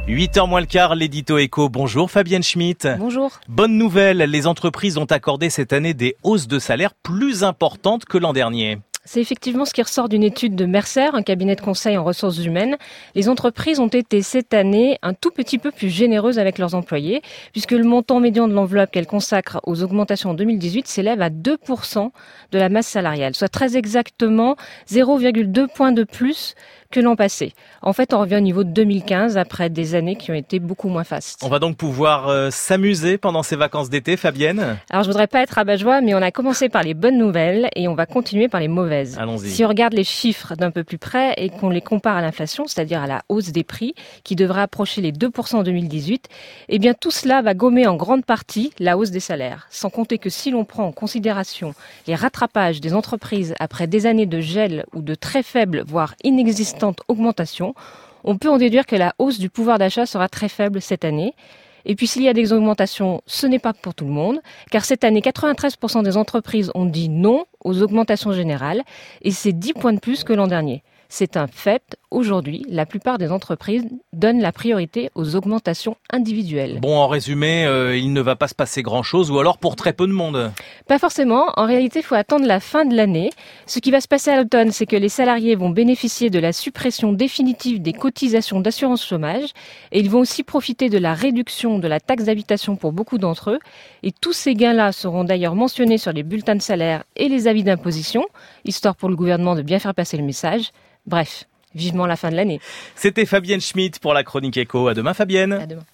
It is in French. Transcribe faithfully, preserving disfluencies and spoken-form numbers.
huit heures moins le quart, l'édito éco. Bonjour Fabienne Schmitt. Bonjour. Bonne nouvelle, les entreprises ont accordé cette année des hausses de salaire plus importantes que l'an dernier. C'est effectivement ce qui ressort d'une étude de Mercer, un cabinet de conseil en ressources humaines. Les entreprises ont été cette année un tout petit peu plus généreuses avec leurs employés, puisque le montant médian de l'enveloppe qu'elles consacrent aux augmentations en deux mille dix-huit s'élève à deux pour cent de la masse salariale, soit très exactement zéro virgule deux points de plus que l'an passé. En fait, on revient au niveau de deux mille quinze après des années qui ont été beaucoup moins fastes. On va donc pouvoir euh, s'amuser pendant ces vacances d'été, Fabienne. Alors, je voudrais pas être rabat-joie, mais on a commencé par les bonnes nouvelles et on va continuer par les mauvaises. Allons-y. Si on regarde les chiffres d'un peu plus près et qu'on les compare à l'inflation, c'est-à-dire à la hausse des prix, qui devrait approcher les deux pour cent en deux mille dix-huit, eh bien tout cela va gommer en grande partie la hausse des salaires. Sans compter que si l'on prend en considération les rattrapages des entreprises après des années de gel ou de très faibles, voire inexistantes augmentation, on peut en déduire que la hausse du pouvoir d'achat sera très faible cette année. Et puis s'il y a des augmentations, ce n'est pas pour tout le monde, car cette année, quatre-vingt-treize pour cent des entreprises ont dit non aux augmentations générales, et c'est dix points de plus que l'an dernier. C'est un fait, aujourd'hui, la plupart des entreprises donnent la priorité aux augmentations individuelles. Bon, en résumé, euh, il ne va pas se passer grand-chose, ou alors pour très peu de monde. Pas forcément. En réalité, il faut attendre la fin de l'année. Ce qui va se passer à l'automne, c'est que les salariés vont bénéficier de la suppression définitive des cotisations d'assurance chômage, et ils vont aussi profiter de la réduction de la taxe d'habitation pour beaucoup d'entre eux. Et tous ces gains-là seront d'ailleurs mentionnés sur les bulletins de salaire et les avis d'imposition, histoire pour le gouvernement de bien faire passer le message. Bref, vivement la fin de l'année. C'était Fabienne Schmitt pour la Chronique Éco. À demain Fabienne. À demain.